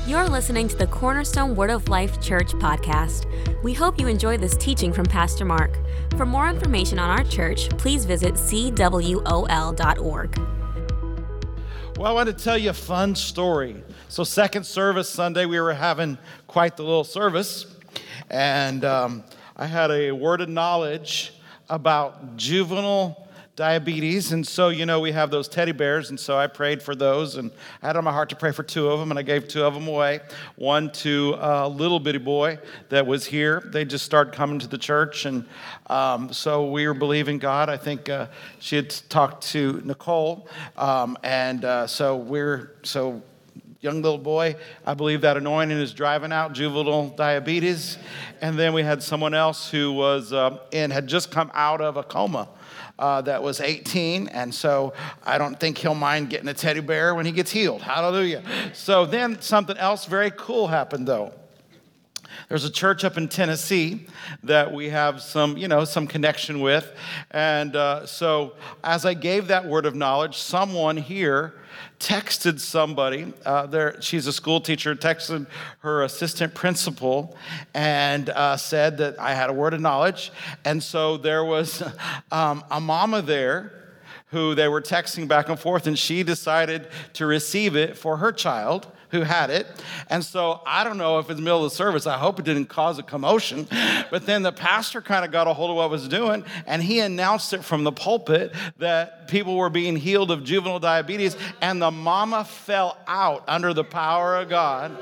You're listening to the Cornerstone Word of Life Church podcast. We hope you enjoy this teaching from Pastor Mark. For more information on our church, please visit cwol.org. Well, I want to tell you a fun story. So second service Sunday, we were having quite the little service, and I had a word of knowledge about juvenile diabetes. And so, we have those teddy bears, and so I prayed for those, and I had on my heart to pray for two of them, and I gave two of them away. One to a little bitty boy that was here. They just started coming to the church, and so we were believing God. I think she had talked to Nicole, so young little boy, I believe that anointing is driving out juvenile diabetes. And then we had someone else who was had just come out of a coma. That was 18, and so I don't think he'll mind getting a teddy bear when he gets healed. Hallelujah. So then something else very cool happened, though. There's a church up in Tennessee that we have some connection with, and so as I gave that word of knowledge, someone here texted somebody, she's a school teacher, texted her assistant principal and said that I had a word of knowledge. And so there was a mama there who they were texting back and forth, and she decided to receive it for her child who had it. And so I don't know if it's the middle of the service, I hope it didn't cause a commotion, but then the pastor kind of got a hold of what I was doing, and he announced it from the pulpit that people were being healed of juvenile diabetes, and the mama fell out under the power of God.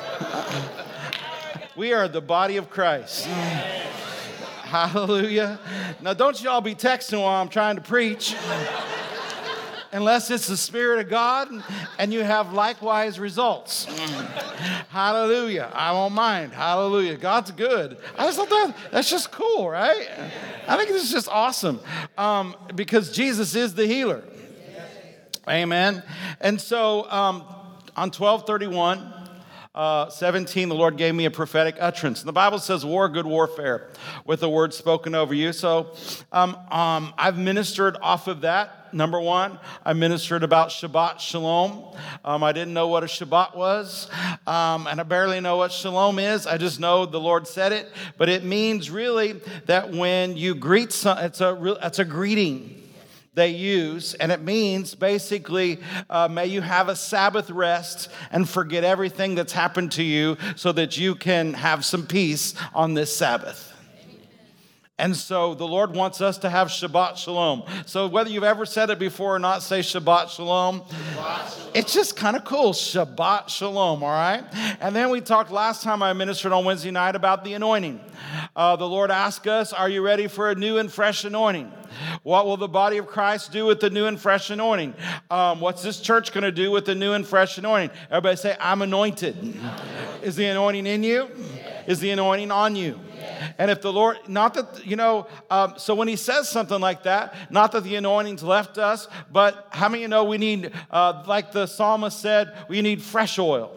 We are the body of Christ. Hallelujah. Now don't y'all be texting while I'm trying to preach. Unless it's the Spirit of God and you have likewise results. Hallelujah. I won't mind. Hallelujah. God's good. I just thought that's just cool, right? I think this is just awesome because Jesus is the healer. Amen. And so on 12/31, 17, the Lord gave me a prophetic utterance. And the Bible says, war, good warfare, with the word spoken over you. So I've ministered off of that. Number one, I ministered about Shabbat Shalom. I didn't know what a Shabbat was, and I barely know what Shalom is. I just know the Lord said it. But it means really that when you greet it's a greeting they use, and it means basically, may you have a Sabbath rest and forget everything that's happened to you so that you can have some peace on this Sabbath. And so the Lord wants us to have Shabbat Shalom. So whether you've ever said it before or not, say Shabbat Shalom. Shabbat Shalom. It's just kind of cool, Shabbat Shalom, all right? And then we talked last time I ministered on Wednesday night about the anointing. The Lord asked us, are you ready for a new and fresh anointing? What will the body of Christ do with the new and fresh anointing? What's this church going to do with the new and fresh anointing? Everybody say, I'm anointed. Is the anointing in you? Is the anointing on you? And if the Lord, not that, so when he says something like that, not that the anointing's left us, but how many of you know we need, like the psalmist said, we need fresh oil.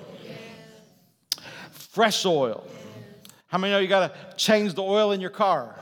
Fresh oil. How many know you got to change the oil in your car?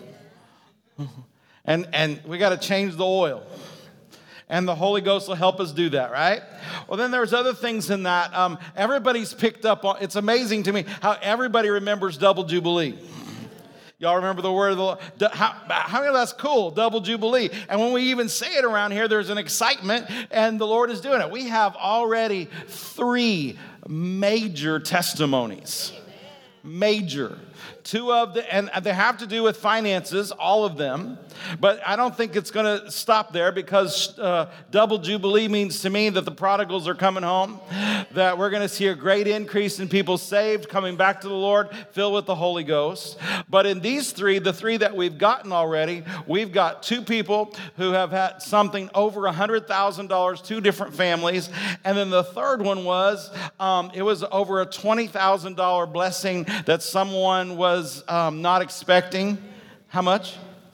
And we got to change the oil. And the Holy Ghost will help us do that, right? Well, then there's other things in that. Everybody's picked up on, it's amazing to me how everybody remembers double jubilee. Y'all remember the word of the Lord? How many of that's cool? Double jubilee. And when we even say it around here, there's an excitement, and the Lord is doing it. We have already 3 major testimonies. Major. 2 of them, and they have to do with finances, all of them. But I don't think it's going to stop there, because double jubilee means to me that the prodigals are coming home, that we're going to see a great increase in people saved, coming back to the Lord, filled with the Holy Ghost. But in these 3, the 3 that we've gotten already, we've got 2 people who have had something over $100,000, 2 different families. And then the third one was, it was over a $20,000 blessing that someone was not expecting. How much?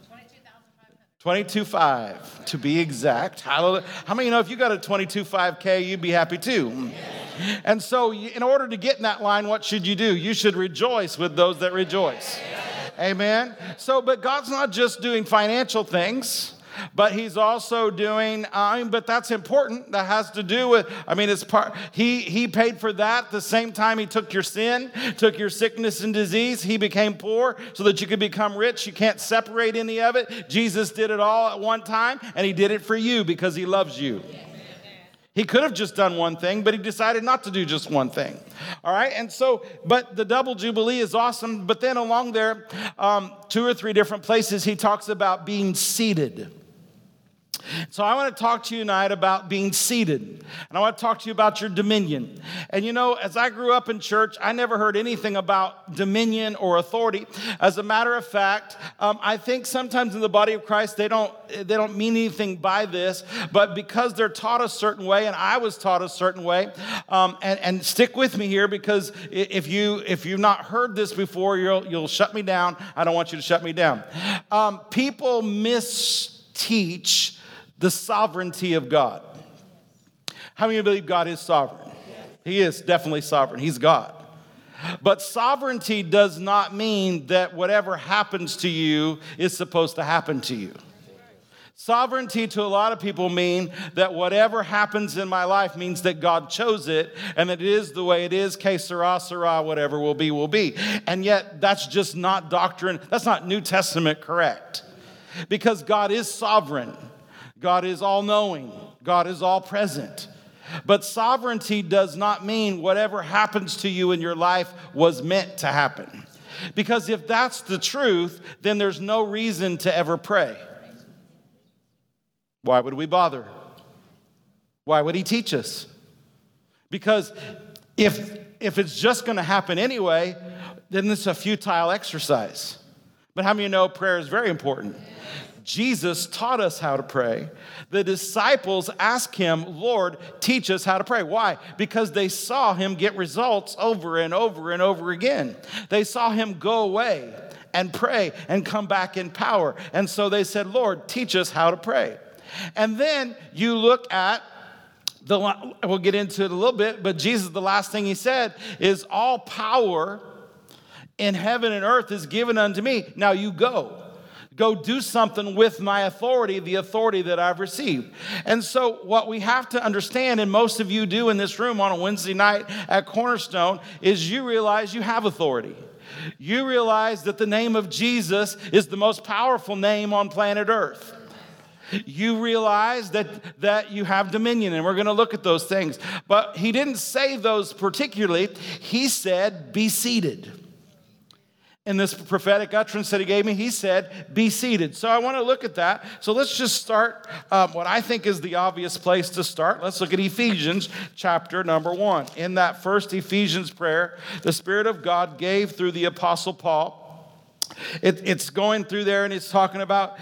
$22,500 to be exact. Hallelujah. How many of you know if you got a $22,500, you'd be happy too? Yes. And so in order to get in that line, what should you do? You should rejoice with those that rejoice. Yes. Amen. So, but God's not just doing financial things. But he's also doing, but that's important. That has to do with, it's part, he paid for that the same time he took your sin, took your sickness and disease. He became poor so that you could become rich. You can't separate any of it. Jesus did it all at one time, and he did it for you because he loves you. He could have just done one thing, but he decided not to do just one thing. All right, and so, but the double jubilee is awesome. But then along there, 2 or 3 different places, he talks about being seated. So I want to talk to you tonight about being seated. And I want to talk to you about your dominion. And as I grew up in church, I never heard anything about dominion or authority. As a matter of fact, I think sometimes in the body of Christ, they don't mean anything by this, but because they're taught a certain way, and I was taught a certain way, and stick with me here, because if you've not heard this before, you'll shut me down. I don't want you to shut me down. People misteach the sovereignty of God. How many of you believe God is sovereign? He is definitely sovereign. He's God. But sovereignty does not mean that whatever happens to you is supposed to happen to you. Sovereignty to a lot of people mean that whatever happens in my life means that God chose it, and that it is the way it is, que sera, sera, whatever will be, will be. And yet that's just not doctrine. That's not New Testament correct. Because God is sovereign. God is all-knowing. God is all-present. But sovereignty does not mean whatever happens to you in your life was meant to happen. Because if that's the truth, then there's no reason to ever pray. Why would we bother? Why would he teach us? Because if it's just going to happen anyway, then it's a futile exercise. But how many of you know prayer is very important? Jesus taught us how to pray. The disciples asked him, Lord, teach us how to pray. Why? Because they saw him get results over and over and over again. They saw him go away and pray and come back in power. And so they said, Lord, teach us how to pray. And then you look at we'll get into it a little bit, but Jesus, the last thing he said is, all power in heaven and earth is given unto me. Now you go. Go do something with my authority, the authority that I've received. And so what we have to understand, and most of you do in this room on a Wednesday night at Cornerstone, is you realize you have authority. You realize that the name of Jesus is the most powerful name on planet Earth. You realize that you have dominion, and we're going to look at those things. But he didn't say those particularly. He said, be seated. In this prophetic utterance that he gave me, he said, be seated. So I want to look at that. So let's just start what I think is the obvious place to start. Let's look at Ephesians chapter number 1. In that first Ephesians prayer, the Spirit of God gave through the Apostle Paul. It's going through there, and it's talking about,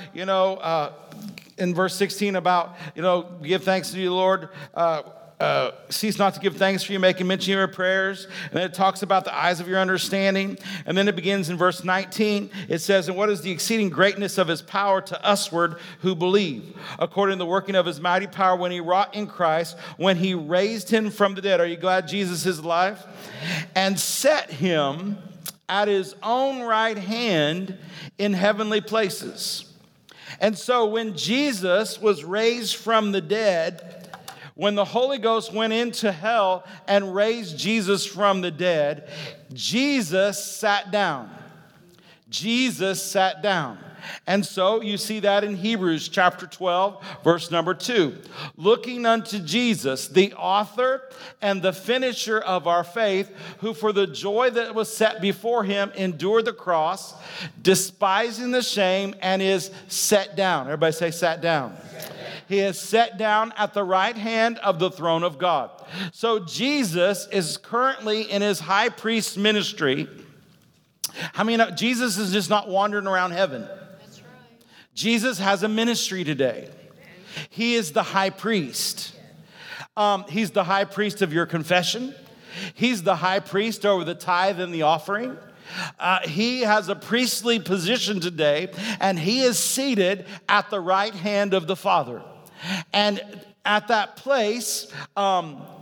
in verse 16 about, give thanks to you, Lord. Cease not to give thanks for you, making mention of your prayers. And then it talks about the eyes of your understanding. And then it begins in verse 19. It says, and what is the exceeding greatness of his power to usward who believe, according to the working of his mighty power when he wrought in Christ, when he raised him from the dead. Are you glad Jesus is alive? And set him at his own right hand in heavenly places. And so when Jesus was raised from the dead, when the Holy Ghost went into hell and raised Jesus from the dead, Jesus sat down. Jesus sat down. And so you see that in Hebrews chapter 12, verse number 2. Looking unto Jesus, the author and the finisher of our faith, who for the joy that was set before him endured the cross, despising the shame, and is set down. Everybody say sat down. He is set down at the right hand of the throne of God. So Jesus is currently in his high priest ministry. How many know Jesus is just not wandering around heaven? That's right. Jesus has a ministry today. He is the high priest. He's the high priest of your confession. He's the high priest over the tithe and the offering. He has a priestly position today, and he is seated at the right hand of the Father. And at that place,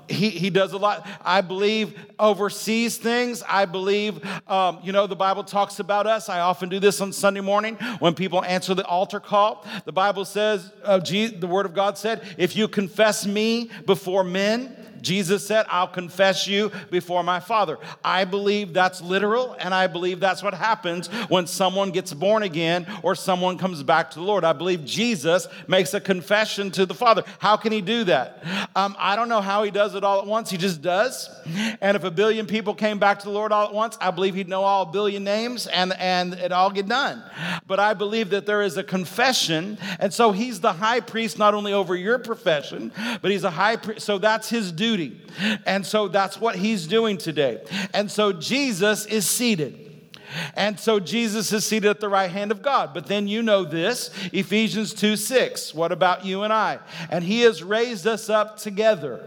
He does a lot. I believe oversees things. I believe, the Bible talks about us. I often do this on Sunday morning when people answer the altar call. The Bible says, the Word of God said, if you confess me before men, Jesus said, I'll confess you before my Father. I believe that's literal, and I believe that's what happens when someone gets born again or someone comes back to the Lord. I believe Jesus makes a confession to the Father. How can he do that? I don't know how he does it all at once. He just does. And if 1 billion people came back to the Lord all at once, I believe he'd know all 1 billion names and it all get done. But I believe that there is a confession, and so he's the high priest not only over your profession, but he's a high priest. So that's his duty. And so that's what he's doing today. And so Jesus is seated. And so Jesus is seated at the right hand of God. But then you know this, Ephesians 2:6. What about you and I? And he has raised us up together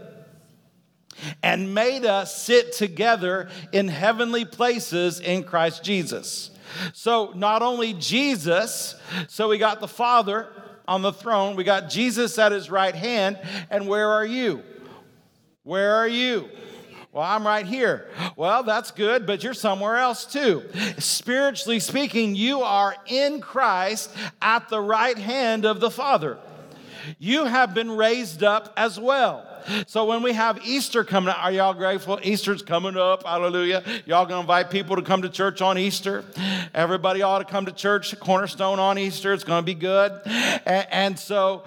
and made us sit together in heavenly places in Christ Jesus. So not only Jesus, so we got the Father on the throne, we got Jesus at his right hand, and where are you? Where are you? Well, I'm right here. Well, that's good, but you're somewhere else too. Spiritually speaking, you are in Christ at the right hand of the Father. You have been raised up as well. So when we have Easter coming up, are y'all grateful? Easter's coming up, hallelujah. Y'all gonna invite people to come to church on Easter? Everybody ought to come to church at Cornerstone on Easter. It's gonna be good. And so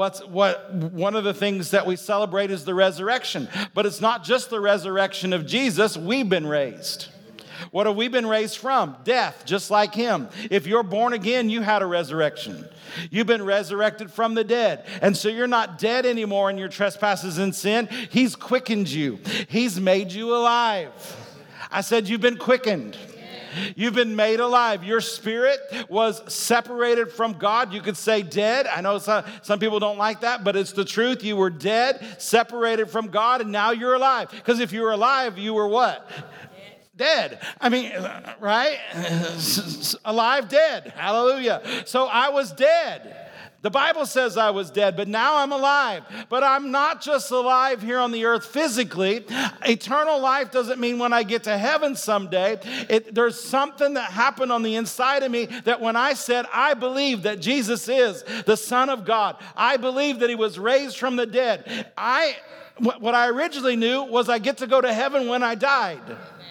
one of the things that we celebrate is the resurrection. But it's not just the resurrection of Jesus. We've been raised. What have we been raised from? Death, just like him. If you're born again, you had a resurrection. You've been resurrected from the dead. And so you're not dead anymore in your trespasses and sin. He's quickened you. He's made you alive. I said you've been quickened. You've been made alive. Your spirit was separated from God. You could say dead. I know some people don't like that, but it's the truth. You were dead, separated from God, and now you're alive. Because if you were alive, you were what? Dead. I mean, right? Alive, dead. Hallelujah. So I was dead. The Bible says I was dead, but now I'm alive. But I'm not just alive here on the earth physically. Eternal life doesn't mean when I get to heaven someday. There's something that happened on the inside of me that when I said, I believe that Jesus is the Son of God. I believe that he was raised from the dead. What I originally knew was I get to go to heaven when I died.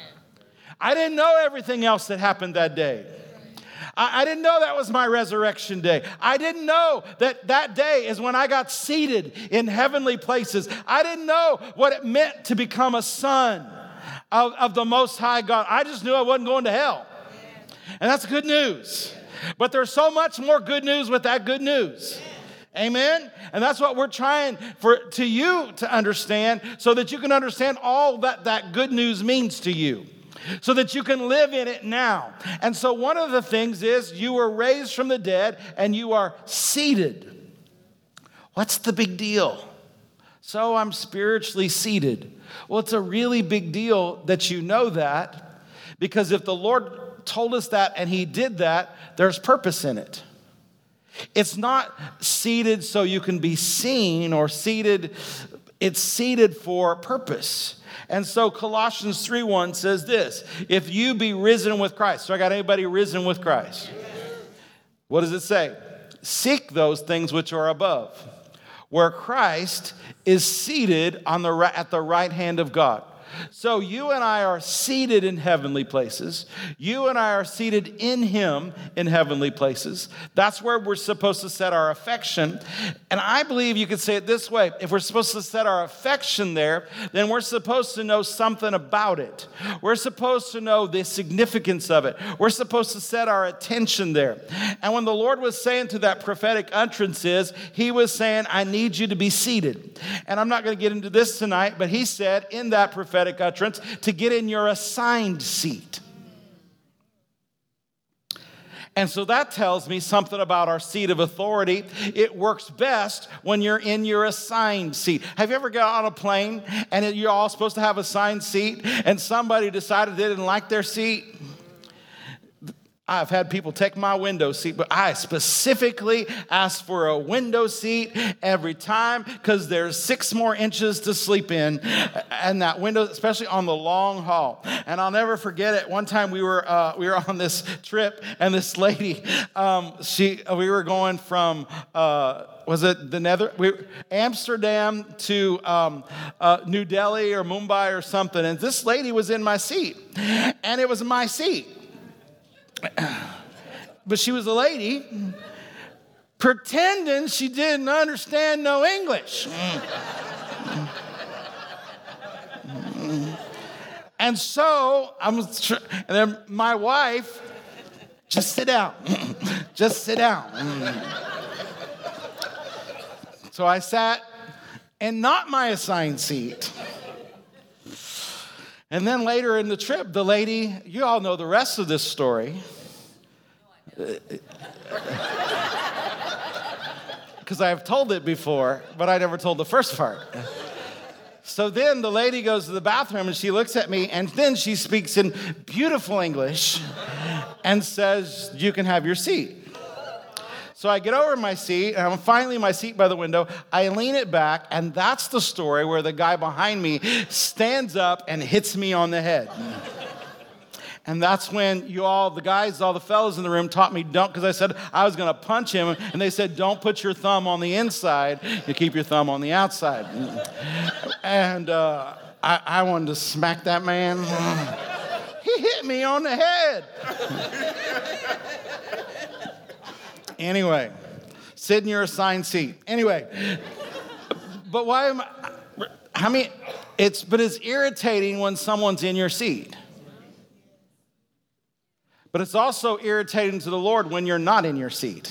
I didn't know everything else that happened that day. I didn't know that was my resurrection day. I didn't know that day is when I got seated in heavenly places. I didn't know what it meant to become a son of the Most High God. I just knew I wasn't going to hell. And that's good news. But there's so much more good news with that good news. Amen? And that's what we're trying to you to understand so that you can understand all that good news means to you. So that you can live in it now. And so one of the things is you were raised from the dead and you are seated. What's the big deal? So I'm spiritually seated. Well, it's a really big deal that you know that, because if the Lord told us that and he did that, there's purpose in it. It's not seated so you can be seen or seated. It's seated for purpose. And so Colossians 3:1 says this, if you be risen with Christ. So I got anybody risen with Christ? What does it say? Seek those things which are above, where Christ is seated at the right hand of God. So you and I are seated in heavenly places. You and I are seated in him in heavenly places. That's where we're supposed to set our affection. And I believe you could say it this way. If we're supposed to set our affection there, then we're supposed to know something about it. We're supposed to know the significance of it. We're supposed to set our attention there. And when the Lord was saying to that prophetic utterances, he was saying, I need you to be seated. And I'm not going to get into this tonight, but he said in that prophetic utterance to get in your assigned seat. And so that tells me something about our seat of authority. It works best when you're in your assigned seat. Have you ever got on a plane and you're all supposed to have assigned seat and somebody decided they didn't like their seat? I've had people take my window seat, but I specifically ask for a window seat every time because there's 6 more inches to sleep in, and that window, especially on the long haul. And I'll never forget it. One time we were on this trip, and this lady, we were going from Amsterdam to New Delhi or Mumbai or something, and this lady was in my seat, and it was my seat. But she was a lady pretending she didn't understand no English. And so and then my wife, just sit down. Just sit down. So I sat in not my assigned seat. And then later in the trip, the lady, you all know the rest of this story. Because I've told it before, but I never told the first part. So then the lady goes to the bathroom and she looks at me and then she speaks in beautiful English and says, "You can have your seat." So I get over my seat, and I'm finally in my seat by the window. I lean it back, and that's the story where the guy behind me stands up and hits me on the head. And that's when all the fellas in the room taught me don't, because I said I was going to punch him, and they said, "Don't put your thumb on the inside, you keep your thumb on the outside." And I wanted to smack that man. He hit me on the head. Anyway, sit in your assigned seat. Anyway, but it's irritating when someone's in your seat. But it's also irritating to the Lord when you're not in your seat.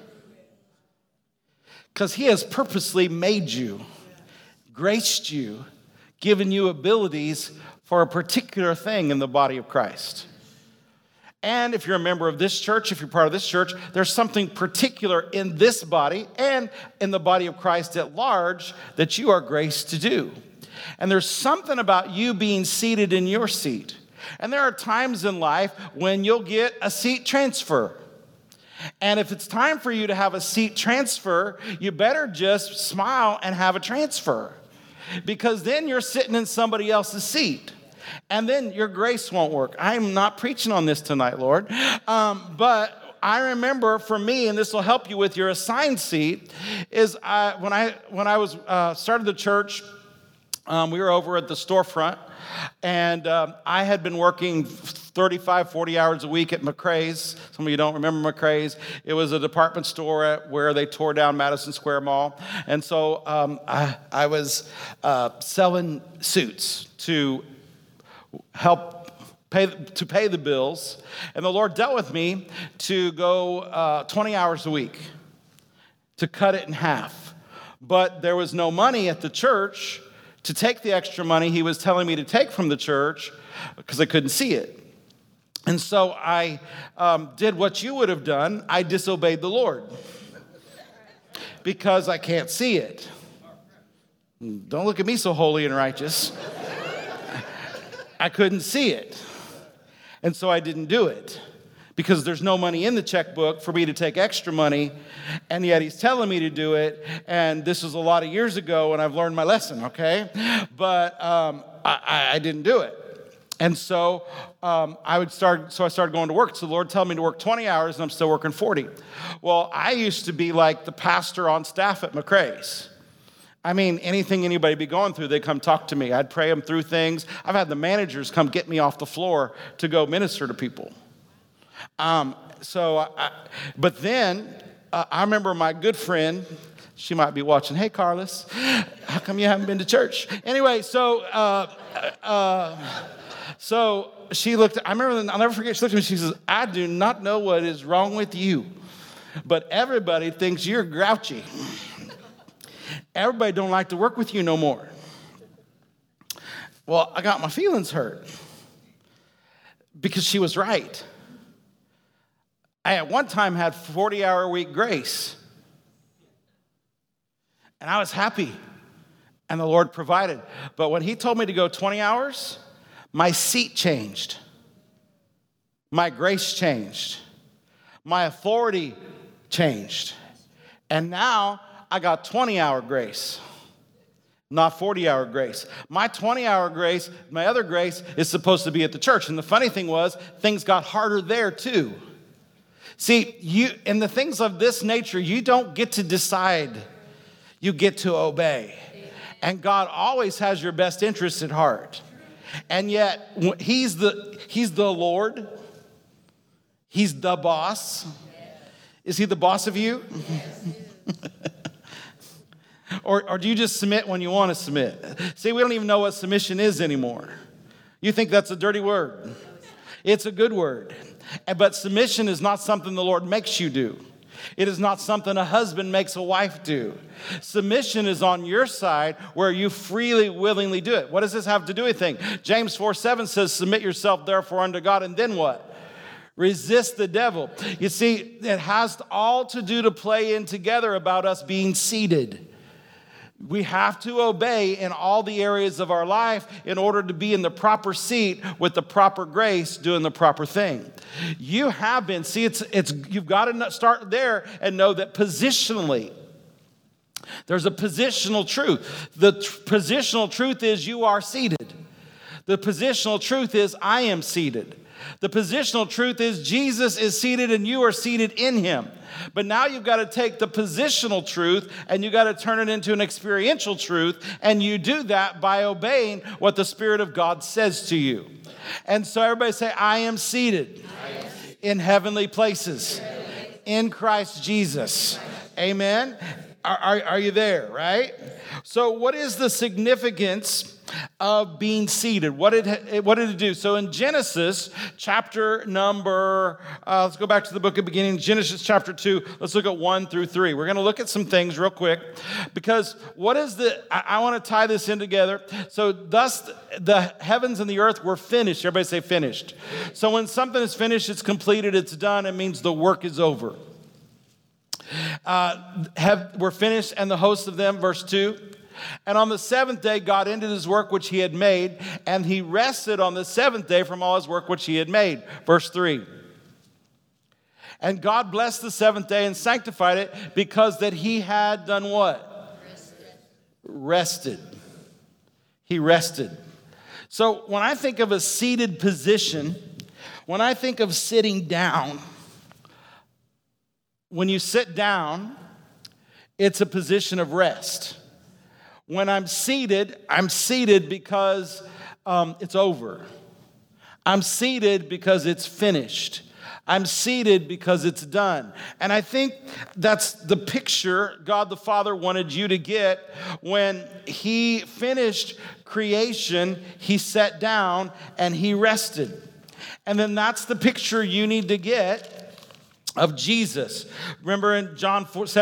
Because He has purposely made you, graced you, given you abilities for a particular thing in the body of Christ. And if you're a member of this church, if you're part of this church, there's something particular in this body and in the body of Christ at large that you are graced to do. And there's something about you being seated in your seat. And there are times in life when you'll get a seat transfer. And if it's time for you to have a seat transfer, you better just smile and have a transfer. Because then you're sitting in somebody else's seat. And then your grace won't work. I'm not preaching on this tonight, Lord. But I remember for me, and this will help you with your assigned seat, is when I was started the church, we were over at the storefront. And I had been working 35, 40 hours a week at McRae's. Some of you don't remember McRae's. It was a department store where they tore down Madison Square Mall. And so I was selling suits to help pay the bills. And the Lord dealt with me to go 20 hours a week, to cut it in half. But there was no money at the church to take the extra money He was telling me to take from the church because I couldn't see it. And so I did what you would have done. I disobeyed the Lord because I can't see it. Don't look at me so holy and righteous. I couldn't see it. And so I didn't do it because there's no money in the checkbook for me to take extra money, and yet He's telling me to do it, and this was a lot of years ago, and I've learned my lesson, okay? But I didn't do it. And so I started going to work. So the Lord told me to work 20 hours, and I'm still working 40. Well, I used to be like the pastor on staff at McRae's. I mean, anything anybody be going through, they'd come talk to me. I'd pray them through things. I've had the managers come get me off the floor to go minister to people. But then I remember my good friend, she might be watching. Hey, Carlos, how come you haven't been to church? Anyway, so she looked, I'll never forget, she looked at me, she says, "I do not know what is wrong with you, but everybody thinks you're grouchy. Everybody don't like to work with you no more." Well, I got my feelings hurt because she was right. I at one time had 40-hour-a-week grace, and I was happy, and the Lord provided. But when He told me to go 20 hours, my seat changed. My grace changed. My authority changed. And now I got 20-hour grace, not 40-hour grace. My 20-hour grace, my other grace, is supposed to be at the church. And the funny thing was, things got harder there too. See, in the things of this nature, you don't get to decide. You get to obey. And God always has your best interest at heart. And yet, He's the Lord. He's the boss. Is He the boss of you? Or do you just submit when you want to submit? See, we don't even know what submission is anymore. You think that's a dirty word. It's a good word. But submission is not something the Lord makes you do. It is not something a husband makes a wife do. Submission is on your side where you freely, willingly do it. What does this have to do with anything? James 4:7 says, submit yourself therefore unto God, and then what? Resist the devil. You see, it has all to do to play in together about us being seated. We have to obey in all the areas of our life in order to be in the proper seat with the proper grace, doing the proper thing. You have been. See, you've got to start there and know that positionally, there's a positional truth. The positional truth is you are seated. The positional truth is I am seated. The positional truth is Jesus is seated and you are seated in Him. But now you've got to take the positional truth and you've got to turn it into an experiential truth. And you do that by obeying what the Spirit of God says to you. And so everybody say, I am seated in heavenly places in Christ Jesus. Amen. Are you there, right? So what is the significance of being seated? What did it do? So in Genesis chapter number, let's go back to the book of beginning, Genesis chapter 2. Let's look at 1 through 3. We're going to look at some things real quick because I want to tie this in together. So thus the heavens and the earth were finished. Everybody say finished. So when something is finished, it's completed, it's done, it means the work is over. Were finished and the host of them, verse 2. And on the seventh day, God ended His work which He had made, and He rested on the seventh day from all His work which He had made. Verse 3. And God blessed the seventh day and sanctified it because that He had done what? Rested. He rested. So when I think of a seated position, when I think of sitting down, when you sit down, it's a position of rest. When I'm seated because it's over. I'm seated because it's finished. I'm seated because it's done. And I think that's the picture God the Father wanted you to get when He finished creation. He sat down and He rested. And then that's the picture you need to get of Jesus. Remember in John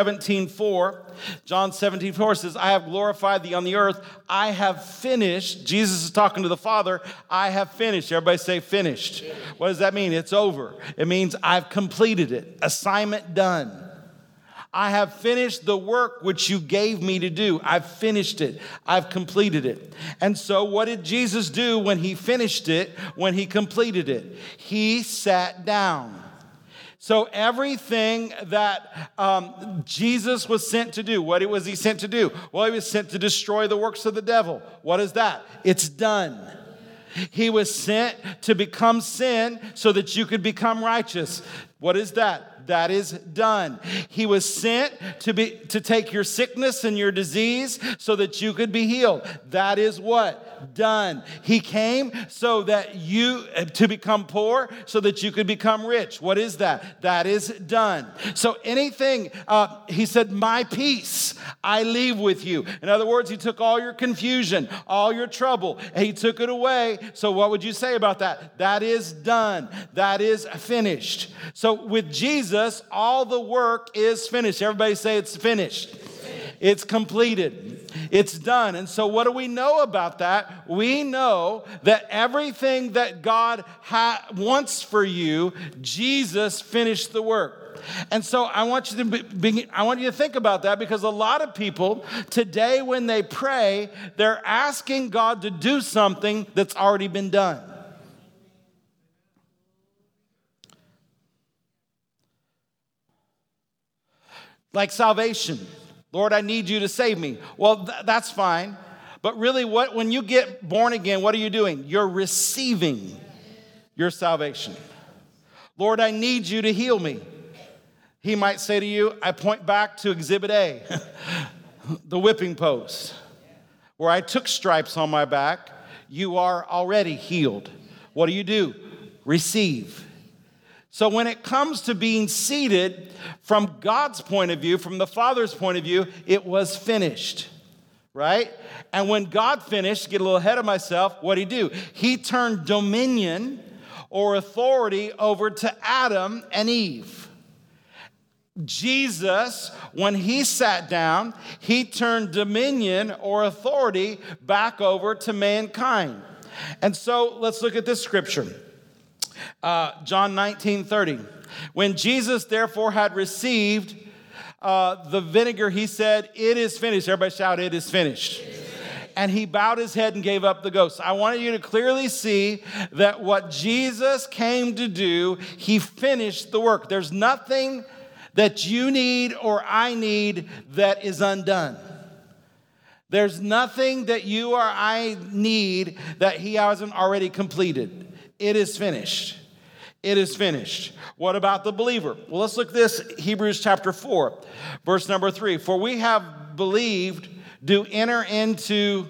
17:4 says, I have glorified thee on the earth. I have finished. Jesus is talking to the Father. I have finished. Everybody say finished. What does that mean? It's over. It means I've completed it. Assignment done. I have finished the work which you gave me to do. I've finished it. I've completed it. And so what did Jesus do when He finished it, when He completed it? He sat down. So everything that Jesus was sent to do, what was He sent to do? Well, He was sent to destroy the works of the devil. What is that? It's done. He was sent to become sin so that you could become righteous. What is that? That is done. He was sent to take your sickness and your disease so that you could be healed. That is what? Done. He came so that to become poor so that you could become rich. What is that? That is done. So anything, He said, my peace I leave with you. In other words, He took all your confusion, all your trouble, and He took it away. So what would you say about that? That is done. That is finished. So with Jesus, all the work is finished. Everybody say it's finished. It's completed. It's done. And so what do we know about that? We know that everything that God wants for you, Jesus finished the work. And so I want you to think about that, because a lot of people today when they pray, they're asking God to do something that's already been done. Like salvation. Lord, I need you to save me. Well, that's fine. But really, when you get born again, what are you doing? You're receiving your salvation. Lord, I need you to heal me. He might say to you, I point back to Exhibit A, the whipping post, where I took stripes on my back. You are already healed. What do? Receive. So when it comes to being seated, from God's point of view, from the Father's point of view, it was finished, right? And when God finished, get a little ahead of myself, what did he do? He turned dominion or authority over to Adam and Eve. Jesus, when he sat down, he turned dominion or authority back over to mankind. And so let's look at this scripture. John 19:30. When Jesus therefore had received the vinegar, he said, it is finished. Everybody shout, it is finished. And he bowed his head and gave up the ghost. I wanted you to clearly see that what Jesus came to do, he finished the work. There's nothing that you need or I need that is undone. There's nothing that you or I need that he hasn't already completed. It is finished. It is finished. What about the believer? Well, let's look at this, Hebrews chapter 4, verse number 3. For we have believed, do enter into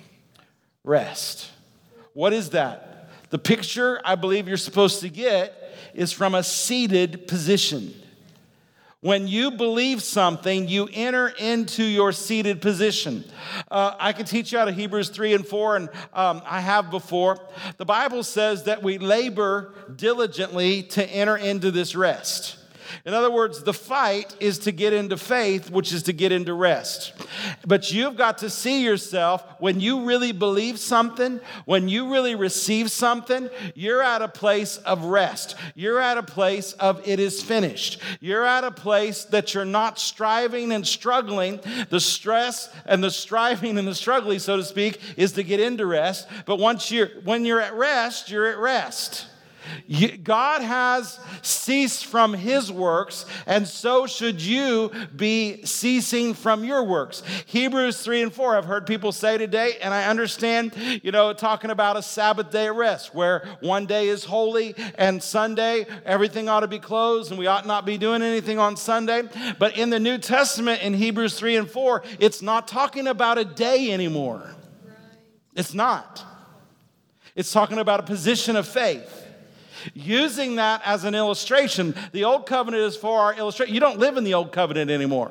rest. What is that? The picture I believe you're supposed to get is from a seated position. When you believe something, you enter into your seated position. I can teach you out of Hebrews 3 and 4, and I have before. The Bible says that we labor diligently to enter into this rest. In other words, the fight is to get into faith, which is to get into rest. But you've got to see yourself, when you really believe something, when you really receive something, you're at a place of rest. You're at a place of it is finished. You're at a place that you're not striving and struggling. The stress and the striving and the struggling, so to speak, is to get into rest. But when you're at rest, you're at rest. God has ceased from his works, and so should you be ceasing from your works. Hebrews 3 and 4, I've heard people say today, and I understand, talking about a Sabbath day of rest, where one day is holy, and Sunday, everything ought to be closed, and we ought not be doing anything on Sunday. But in the New Testament, in Hebrews 3 and 4, it's not talking about a day anymore. It's not. It's talking about a position of faith. Using that as an illustration, the old covenant is for our illustration. You don't live in the old covenant anymore.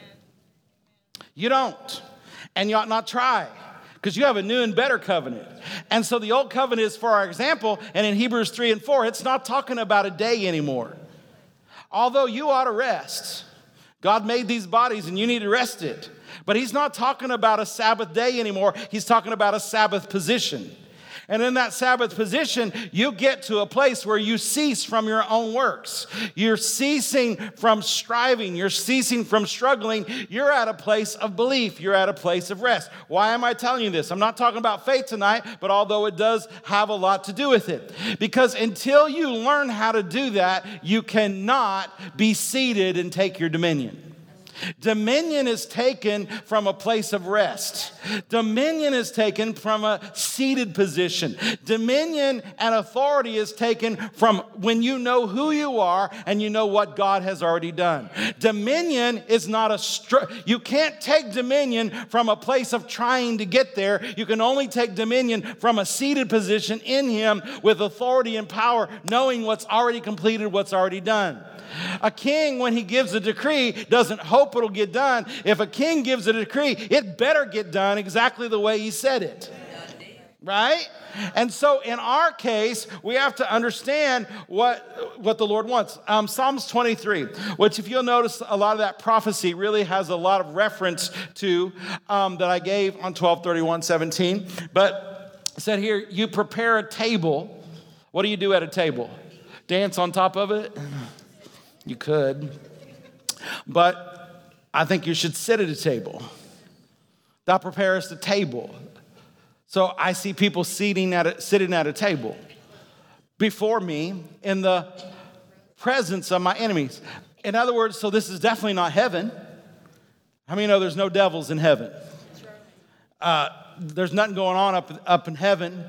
You don't. And you ought not try, because you have a new and better covenant. And so the old covenant is for our example, and in Hebrews 3 and 4, it's not talking about a day anymore. Although you ought to rest. God made these bodies and you need to rest it. But he's not talking about a Sabbath day anymore. He's talking about a Sabbath position. And in that Sabbath position, you get to a place where you cease from your own works. You're ceasing from striving. You're ceasing from struggling. You're at a place of belief. You're at a place of rest. Why am I telling you this? I'm not talking about faith tonight, but although it does have a lot to do with it. Because until you learn how to do that, you cannot be seated and take your dominion. Dominion is taken from a place of rest. Dominion is taken from a seated position. Dominion and authority is taken from when you know who you are and you know what God has already done. Dominion is not you can't take dominion from a place of trying to get there. You can only take dominion from a seated position in him with authority and power, knowing what's already completed, what's already done. A king, when he gives a decree, doesn't hope it'll get done. If a king gives a decree, it better get done exactly the way he said it. Right? And so in our case, we have to understand what the Lord wants. Psalms 23, which if you'll notice, a lot of that prophecy really has a lot of reference to that I gave on 12/31/17. But it said here, you prepare a table. What do you do at a table? Dance on top of it? You could, but I think you should sit at a table. Thou preparest a table. So I see people sitting at a table before me in the presence of my enemies. In other words, so this is definitely not heaven. How many know there's no devils in heaven? There's nothing going on up in heaven.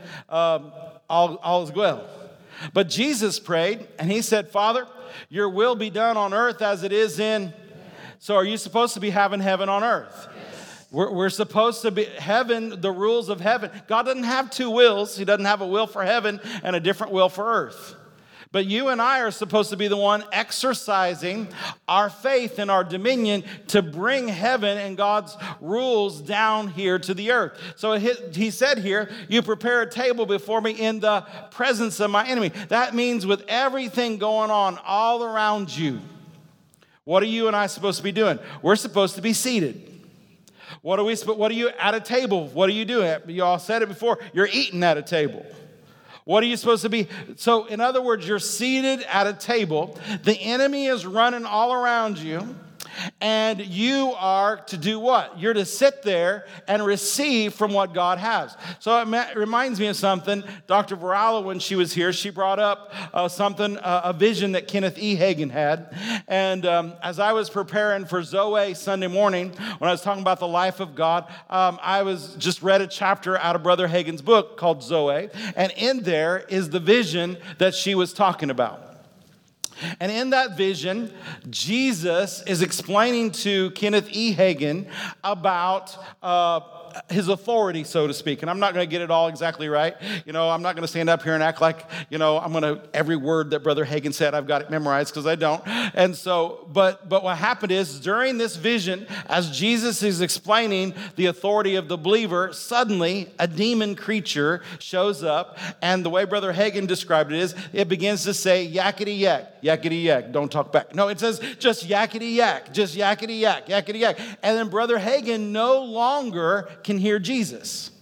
All is well. But Jesus prayed, and he said, Father, your will be done on earth as it is in. So are you supposed to be having heaven on earth? We're supposed to be heaven, the rules of heaven. God doesn't have two wills. He doesn't have a will for heaven and a different will for earth. But you and I are supposed to be the one exercising our faith and our dominion to bring heaven and God's rules down here to the earth. So he said here, you prepare a table before me in the presence of my enemy. That means with everything going on all around you, what are you and I supposed to be doing? We're supposed to be seated. What are you at a table? What are you doing? You all said it before. You're eating at a table. What are you supposed to be? So, in other words, you're seated at a table. The enemy is running all around you. And you are to do what? You're to sit there and receive from what God has. So it reminds me of something. Dr. Varala, when she was here, she brought up a vision that Kenneth E. Hagin had. And as I was preparing for Zoe Sunday morning, when I was talking about the life of God, I was just read a chapter out of Brother Hagin's book called Zoe. And in there is the vision that she was talking about. And in that vision, Jesus is explaining to Kenneth E. Hagin about his authority, so to speak. And I'm not going to get it all exactly right. I'm not going to stand up here and act like, I'm going to, every word that Brother Hagin said, I've got it memorized, because I don't. And so, but what happened is, during this vision, as Jesus is explaining the authority of the believer, suddenly a demon creature shows up. And the way Brother Hagin described it is, it begins to say, yakety yak, yakety yak. Don't talk back. No, it says just yakety yak, just yakety yak, yakety yak. And then Brother Hagin no longer can hear Jesus.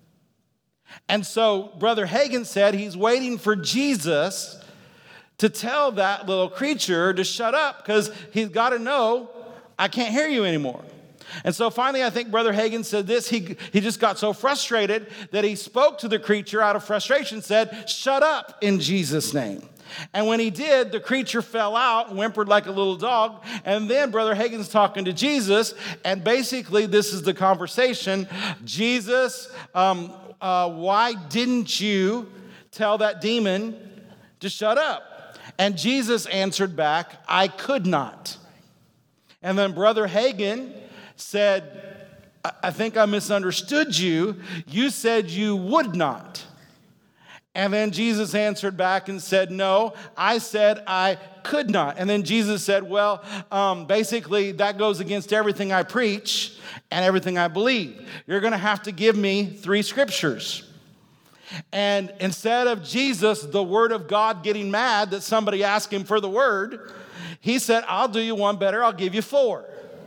And so Brother Hagin said he's waiting for Jesus to tell that little creature to shut up, because he's got to know, I can't hear you anymore. And so finally, I think Brother Hagin said this, he just got so frustrated that he spoke to the creature out of frustration, said, shut up in Jesus' name. And when he did, the creature fell out and whimpered like a little dog. And then Brother Hagin's talking to Jesus. And basically, this is the conversation. Jesus, why didn't you tell that demon to shut up? And Jesus answered back, I could not. And then Brother Hagin said, I think I misunderstood you. You said you would not. And then Jesus answered back and said, no, I said I could not. And then Jesus said, well, basically that goes against everything I preach and everything I believe. You're going to have to give me 3 scriptures. And instead of Jesus, the word of God, getting mad that somebody asked him for the word, he said, I'll do you one better. I'll give you 4.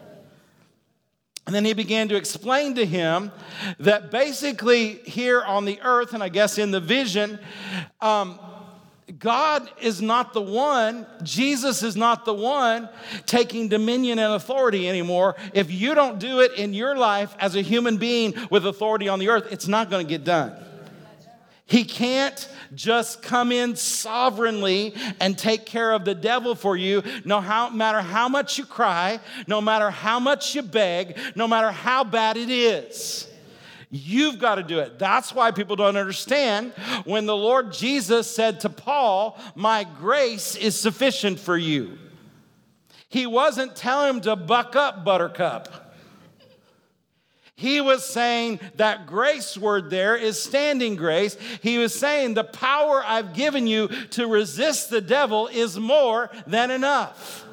And then he began to explain to him that basically here on the earth, and I guess in the vision, God is not the one, Jesus is not the one taking dominion and authority anymore. If you don't do it in your life as a human being with authority on the earth, it's not going to get done. He can't just come in sovereignly and take care of the devil for you, no matter how much you cry, no matter how much you beg, no matter how bad it is. You've got to do it. That's why people don't understand when the Lord Jesus said to Paul, my grace is sufficient for you. He wasn't telling him to buck up, buttercup. He was saying that grace word there is standing grace. He was saying the power I've given you to resist the devil is more than enough.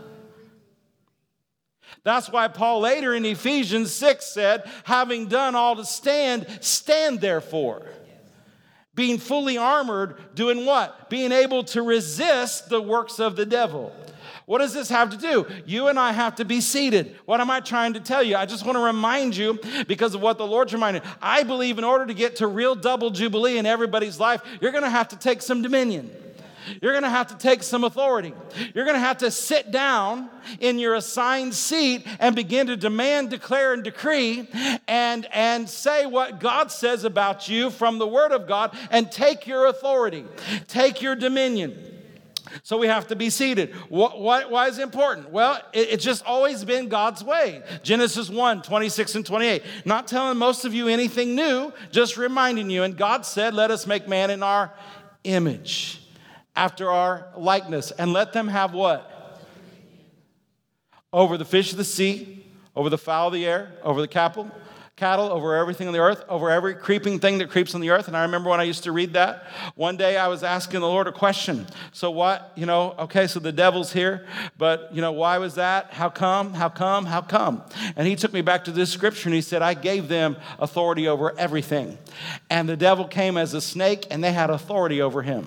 That's why Paul later in Ephesians 6 said, having done all to stand, stand therefore. Being fully armored, doing what? Being able to resist the works of the devil. What does this have to do? You and I have to be seated. What am I trying to tell you? I just want to remind you, because of what the Lord's reminded. I believe in order to get to real double jubilee in everybody's life, you're going to have to take some dominion. You're going to have to take some authority. You're going to have to sit down in your assigned seat and begin to demand, declare, and decree and say what God says about you from the Word of God, and take your authority. Take your dominion. So we have to be seated. Why is it important? Well, it's just always been God's way. Genesis 1, 26 and 28. Not telling most of you anything new, just reminding you. And God said, let us make man in our image, after our likeness. And let them have what? Over the fish of the sea, over the fowl of the air, over the cattle, over everything on the earth, over every creeping thing that creeps on the earth. And I remember when I used to read that, one day I was asking the Lord a question. So what, okay, so the devil's here, but, why was that? How come? And he took me back to this scripture and he said, I gave them authority over everything. And the devil came as a snake and they had authority over him.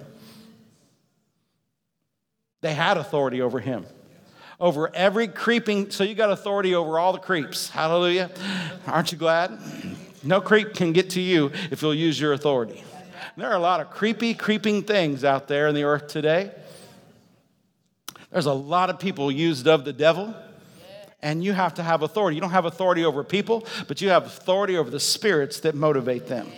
They had authority over him. Over every creeping, so you got authority over all the creeps. Hallelujah. Aren't you glad? No creep can get to you if you'll use your authority. There are a lot of creeping things out there in the earth today. There's a lot of people used of the devil, and you have to have authority. You don't have authority over people, but you have authority over the spirits that motivate them.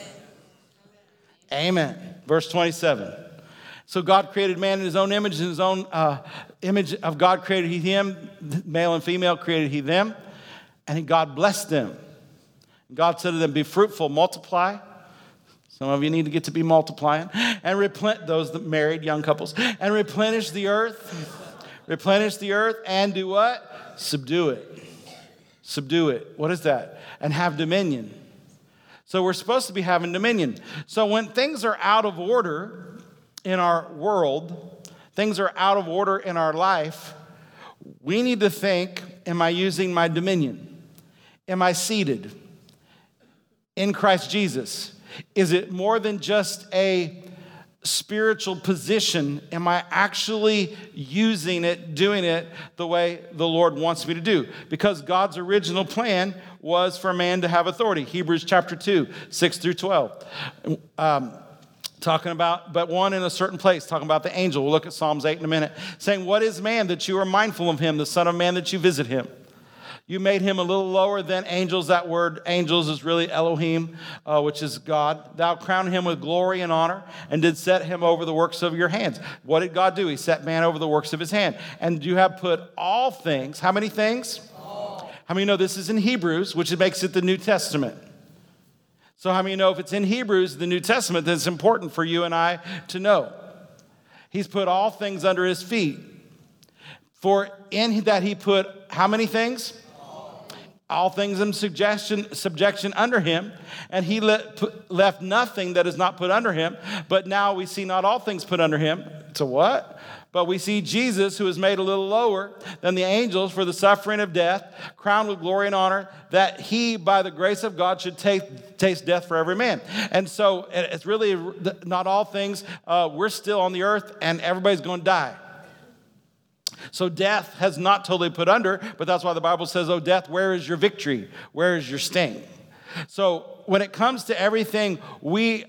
Amen. Verse 27. So God created man in his own image, in his own image of God created he him, male and female created he them, and God blessed them. God said to them, be fruitful, multiply. Some of you need to get to be multiplying. And those that married, young couples, and replenish the earth. Replenish the earth and do what? Subdue it. Subdue it. What is that? And have dominion. So we're supposed to be having dominion. So when things are out of order in our world, things are out of order in our life, we need to think, am I using my dominion? Am I seated in Christ Jesus? Is it more than just a spiritual position? Am I actually using it, doing it the way the Lord wants me to do? Because God's original plan was for man to have authority. Hebrews chapter 2, 6 through 12. Talking about, but one in a certain place, talking about the angel. We'll look at Psalms 8 in a minute. Saying, what is man that you are mindful of him, the son of man that you visit him? You made him a little lower than angels. That word angels is really Elohim, which is God. Thou crowned him with glory and honor and did set him over the works of your hands. What did God do? He set man over the works of his hand. And you have put all things, how many things? All. How many know this is in Hebrews, which makes it the New Testament? So how many know if it's in Hebrews, the New Testament, then it's important for you and I to know. He's put all things under his feet. For in that he put how many things? All things in subjection under him. And he left nothing that is not put under him. But now we see not all things put under him. To what? But we see Jesus, who is made a little lower than the angels for the suffering of death, crowned with glory and honor, that he, by the grace of God, should taste death for every man. And so it's really not all things. We're still on the earth, and everybody's going to die. So death has not totally put under, but that's why the Bible says, oh, death, where is your victory? Where is your sting? So when it comes to everything, in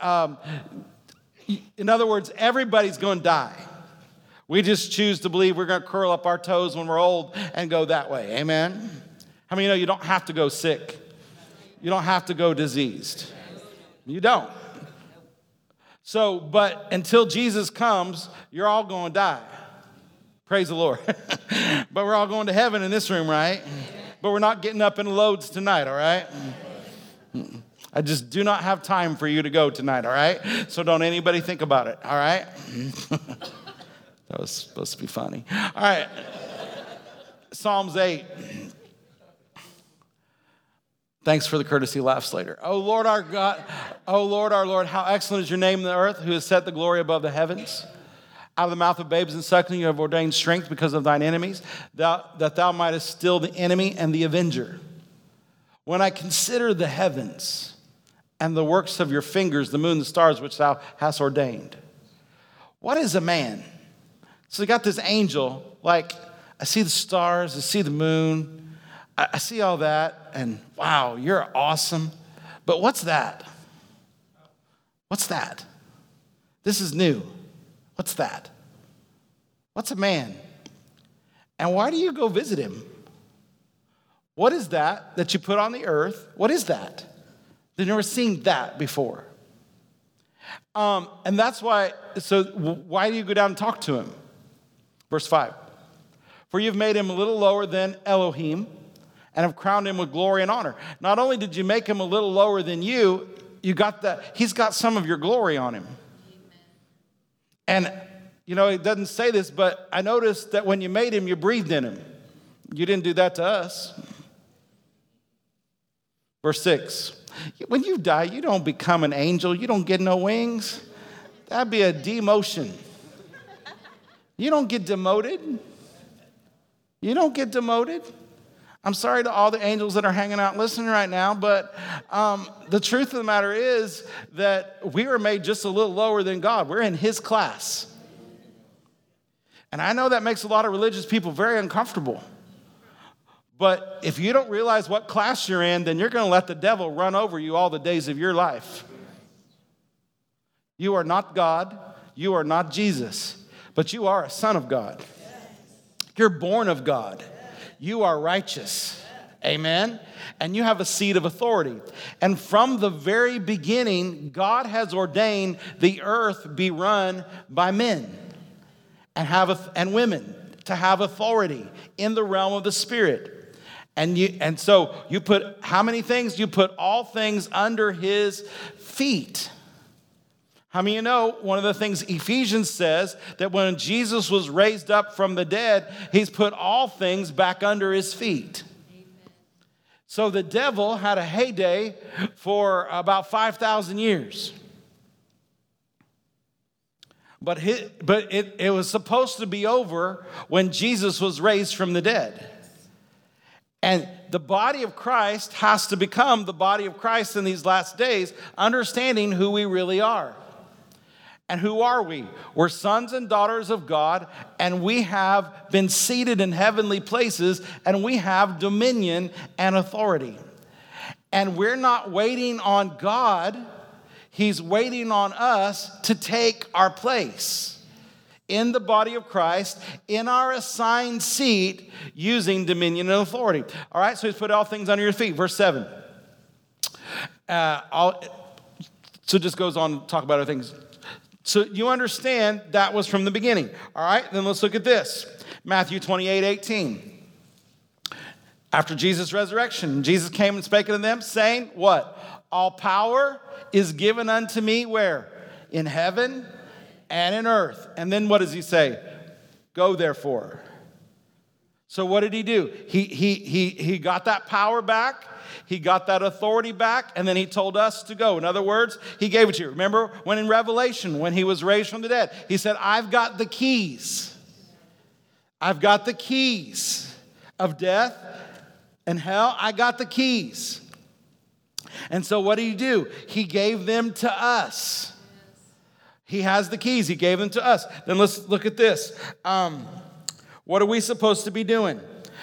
other words, everybody's going to die. We just choose to believe we're going to curl up our toes when we're old and go that way. Amen? How many know you don't have to go sick? You don't have to go diseased. You don't. So, but until Jesus comes, you're all going to die. Praise the Lord. But we're all going to heaven in this room, right? But we're not getting up in loads tonight, all right? I just do not have time for you to go tonight, all right? So don't anybody think about it, all right? That was supposed to be funny. All right. Psalms 8. Thanks for the courtesy laughs later. Oh, Lord our God, oh, Lord our Lord, how excellent is your name in the earth, who has set the glory above the heavens. Out of the mouth of babes and suckling you have ordained strength because of thine enemies, that thou mightest still the enemy and the avenger. When I consider the heavens and the works of your fingers, the moon, the stars, which thou hast ordained. What is a man? So you got this angel, like, I see the stars, I see the moon, I see all that, and wow, you're awesome. But what's that? What's that? This is new. What's that? What's a man? And why do you go visit him? What is that you put on the earth? What is that? They've never seen that before. And that's why, so why do you go down and talk to him? Verse 5. For you've made him a little lower than Elohim and have crowned him with glory and honor. Not only did you make him a little lower than you he's got some of your glory on him. Amen. And, it doesn't say this, but I noticed that when you made him, you breathed in him. You didn't do that to us. Verse 6. When you die, you don't become an angel. You don't get no wings. That'd be a demotion. You don't get demoted. You don't get demoted. I'm sorry to all the angels that are hanging out listening right now, but the truth of the matter is that we were made just a little lower than God. We're in his class. And I know that makes a lot of religious people very uncomfortable. But if you don't realize what class you're in, then you're going to let the devil run over you all the days of your life. You are not God. You are not Jesus. But you are a son of God. You're born of God. You are righteous. Amen? And you have a seat of authority. And from the very beginning, God has ordained the earth be run by men and women to have authority in the realm of the Spirit. And so you put how many things? You put all things under his feet. How many of you know one of the things Ephesians says that when Jesus was raised up from the dead, he's put all things back under his feet. Amen. So the devil had a heyday for about 5,000 years. But it was supposed to be over when Jesus was raised from the dead. And the body of Christ has to become the body of Christ in these last days, understanding who we really are. And who are we? We're sons and daughters of God, and we have been seated in heavenly places, and we have dominion and authority. And we're not waiting on God. He's waiting on us to take our place in the body of Christ, in our assigned seat, using dominion and authority. All right, so he's put all things under your feet. Verse 7. So it just goes on to talk about other things. So you understand that was from the beginning. All right, then let's look at this. Matthew 28:18. After Jesus' resurrection, Jesus came and spake unto them, saying, what? All power is given unto me where? In heaven and in earth. And then what does he say? Go therefore. So what did he do? He got that power back. He got that authority back, and then he told us to go. In other words, he gave it to you. Remember when in Revelation, when he was raised from the dead, he said, I've got the keys. I've got the keys of death and hell. I got the keys. And so what did he do? He gave them to us. He has the keys. He gave them to us. Then let's look at this. What are we supposed to be doing?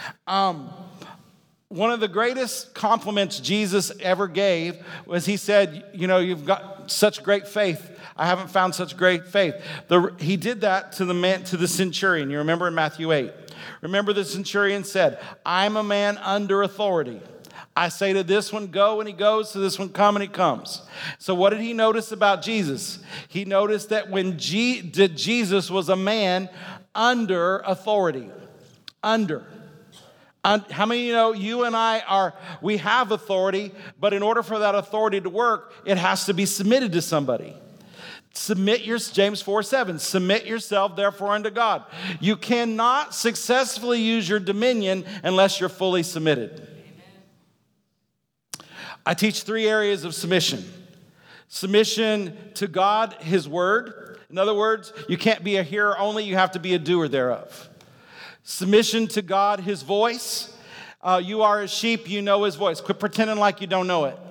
One of the greatest compliments Jesus ever gave was he said, you've got such great faith. I haven't found such great faith. He did that to the centurion. You remember in Matthew 8. Remember the centurion said, I'm a man under authority. I say to this one, go, and he goes. To this one, come, and he comes. So what did he notice about Jesus? He noticed that Jesus was a man under authority. Under. How many of you know you and I we have authority, but in order for that authority to work, it has to be submitted to somebody. James 4:7, submit yourself therefore unto God. You cannot successfully use your dominion unless you're fully submitted. Amen. I teach 3 areas of submission. Submission to God, his word. In other words, you can't be a hearer only, you have to be a doer thereof. Submission to God, his voice. You are his sheep, you know his voice. Quit pretending like you don't know it.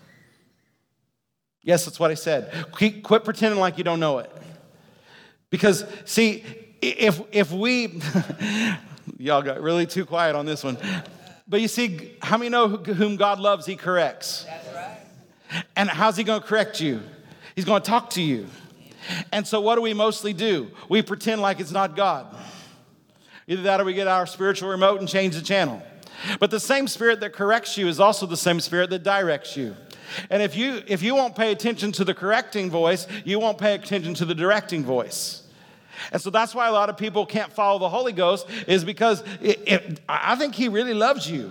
Yes, that's what I said. Quit pretending like you don't know it. Because, see, if we, y'all got really too quiet on this one. But you see, how many know whom God loves, he corrects? That's right. And how's he going to correct you? He's going to talk to you. And so what do we mostly do? We pretend like it's not God. Either that or we get our spiritual remote and change the channel. But the same spirit that corrects you is also the same spirit that directs you. And if you won't pay attention to the correcting voice, you won't pay attention to the directing voice. And so that's why a lot of people can't follow the Holy Ghost, is because I think he really loves you.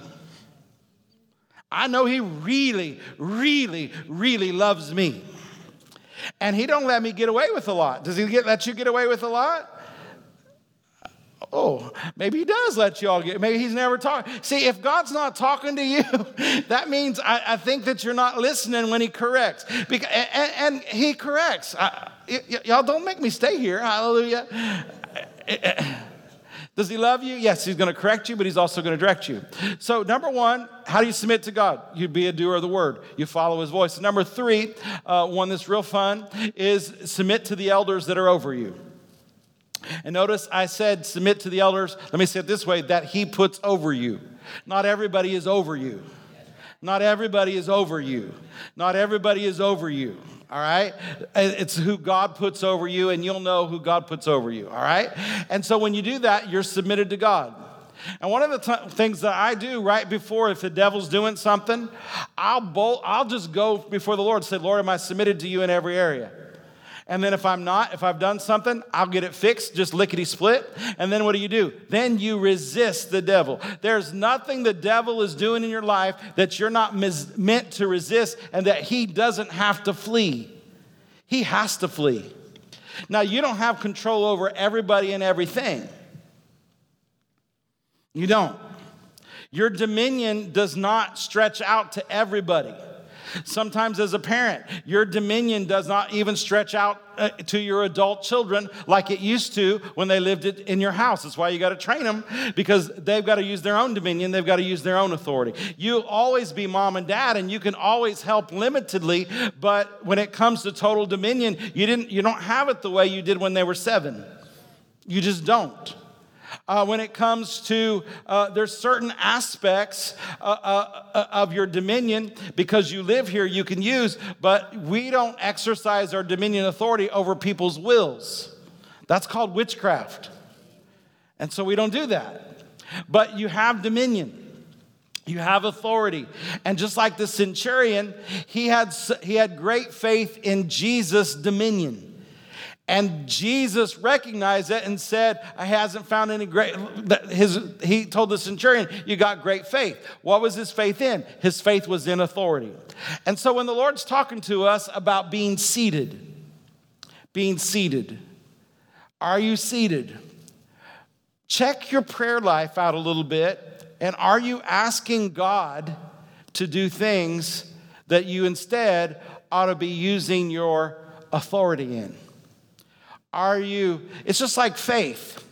I know he really, really, really loves me. And he don't let me get away with a lot. Does he let you get away with a lot? Oh, maybe he does let you all get, maybe he's never talking. See, if God's not talking to you, that means I think that you're not listening when he corrects. And he corrects. Y'all don't make me stay here. Hallelujah. Does he love you? Yes, he's going to correct you, but he's also going to direct you. So number one, how do you submit to God? You be a doer of the word. You follow his voice. Number three, one that's real fun, is submit to the elders that are over you. And notice I said submit to the elders. Let me say it this way, that he puts over you. Not everybody is over you. Not everybody is over you. Not everybody is over you. All right? It's who God puts over you, and you'll know who God puts over you. All right? And so when you do that, you're submitted to God. And one of the things that I do right before, if the devil's doing something, I'll just go before the Lord and say, Lord, am I submitted to you in every area? And then if I'm not, if I've done something, I'll get it fixed, just lickety-split. And then what do? Then you resist the devil. There's nothing the devil is doing in your life that you're not meant to resist, and that he doesn't have to flee. He has to flee. Now, you don't have control over everybody and everything. You don't. Your dominion does not stretch out to everybody. Sometimes as a parent, your dominion does not even stretch out to your adult children like it used to when they lived in your house. That's why you got to train them, because they've got to use their own dominion. They've got to use their own authority. You'll always be mom and dad, and you can always help limitedly, but when it comes to total dominion, you don't have it the way you did when they were 7. You just don't. When it comes to, there's certain aspects of your dominion, because you live here, you can use, but we don't exercise our dominion authority over people's wills. That's called witchcraft. And so we don't do that. But you have dominion. You have authority. And just like the centurion, he had great faith in Jesus' dominion. And Jesus recognized it and said, I hasn't found any great, he told the centurion, you got great faith. What was his faith in? His faith was in authority. And so when the Lord's talking to us about being seated, are you seated? Check your prayer life out a little bit, and are you asking God to do things that you instead ought to be using your authority in? It's just like faith.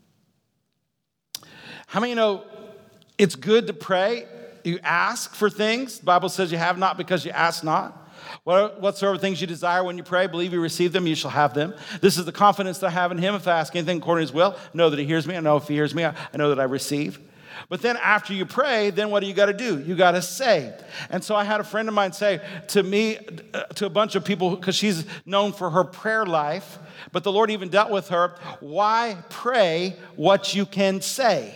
How many know it's good to pray? You ask for things. The Bible says you have not because you ask not. Whatsoever things you desire when you pray, believe you receive them, you shall have them. This is the confidence that I have in him. If I ask anything according to his will, know that he hears me. I know if he hears me, I know that I receive. But then after you pray, then what do? You got to say. And so I had a friend of mine say to me, to a bunch of people, because she's known for her prayer life, but the Lord even dealt with her, why pray what you can say?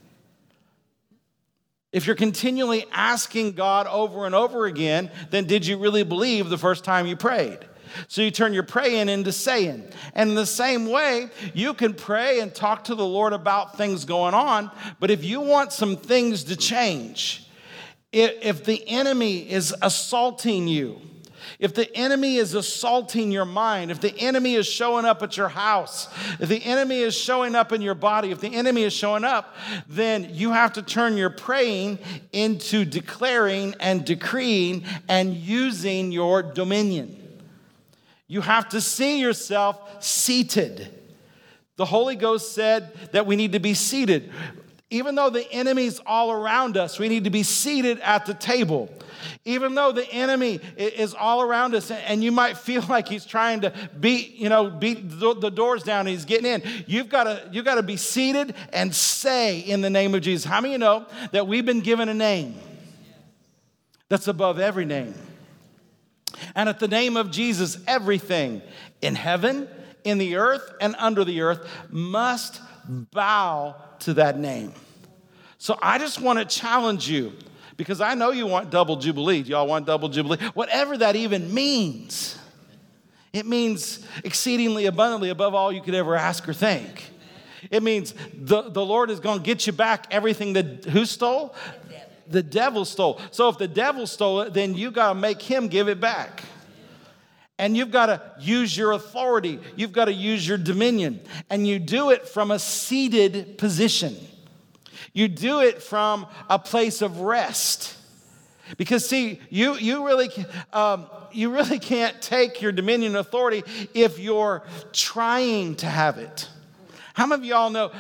If you're continually asking God over and over again, then did you really believe the first time you prayed? So you turn your praying into saying. And in the same way, you can pray and talk to the Lord about things going on, but if you want some things to change, if the enemy is assaulting you, if the enemy is assaulting your mind, if the enemy is showing up at your house, if the enemy is showing up in your body, if the enemy is showing up, then you have to turn your praying into declaring and decreeing and using your dominion. You have to see yourself seated. The Holy Ghost said that we need to be seated. Even though the enemy's all around us, we need to be seated at the table. Even though the enemy is all around us, and you might feel like he's trying to beat the doors down and he's getting in, you've got to be seated and say in the name of Jesus. How many of you know that we've been given a name that's above every name? And at the name of Jesus, everything in heaven, in the earth, and under the earth must bow to that name. So I just want to challenge you, because I know you want double jubilee. Y'all want double jubilee? Whatever that even means. It means exceedingly abundantly above all you could ever ask or think. It means the Lord is going to get you back everything that who stole? The devil stole. So if the devil stole it, then you got to make him give it back. And you've got to use your authority. You've got to use your dominion. And you do it from a seated position. You do it from a place of rest. Because see, you really can't take your dominion and authority if you're trying to have it. How many of y'all know,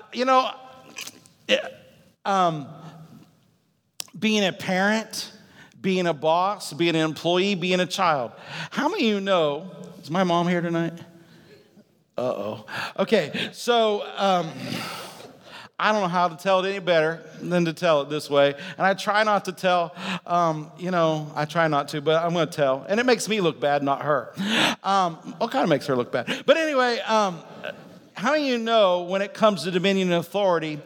being a parent, being a boss, being an employee, being a child. How many of you know, is my mom here tonight? Uh-oh. Okay, so I don't know how to tell it any better than to tell it this way. And I try not to tell, I try not to, but I'm going to tell. And it makes me look bad, not her. What kind of makes her look bad? But anyway, how many of you know when it comes to dominion and authority,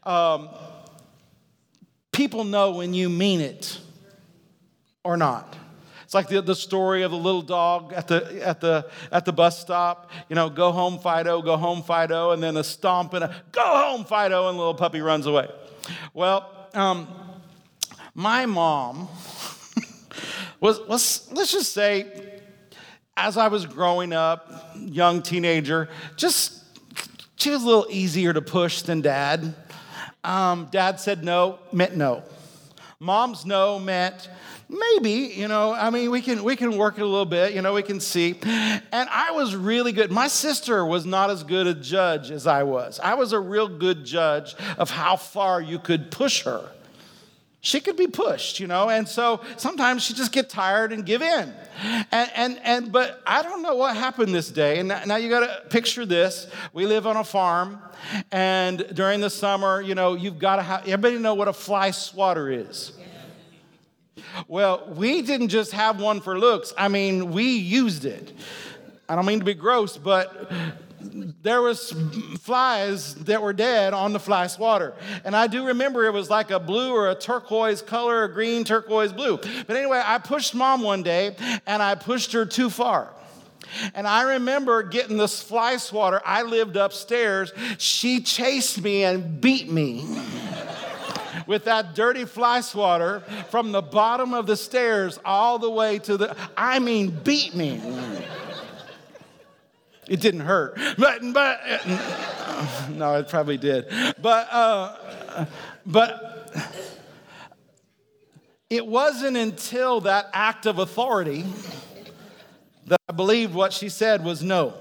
people know when you mean it or not? It's like the story of the little dog at the bus stop. Go home, Fido, and then a stomp and a go home, Fido, and the little puppy runs away. Well, my mom was let's just say, as I was growing up, young teenager, she was a little easier to push than Dad. Dad said no, meant no. Mom's no meant maybe, we can work it a little bit, we can see. And I was really good. My sister was not as good a judge as I was. I was a real good judge of how far you could push her. She could be pushed, and so sometimes she just get tired and give in. But I don't know what happened this day. And now you got to picture this. We live on a farm, and during the summer, you've got to have, everybody know what a fly swatter is. Well, we didn't just have one for looks. We used it. I don't mean to be gross, but there was flies that were dead on the fly swatter. And I do remember it was like a blue or a turquoise color, a green, turquoise, blue. But anyway, I pushed Mom one day, and I pushed her too far. And I remember getting this fly swatter. I lived upstairs. She chased me and beat me with that dirty fly swatter from the bottom of the stairs all the way to beat me. It didn't hurt, but no, it probably did. But it wasn't until that act of authority that I believed what she said was no.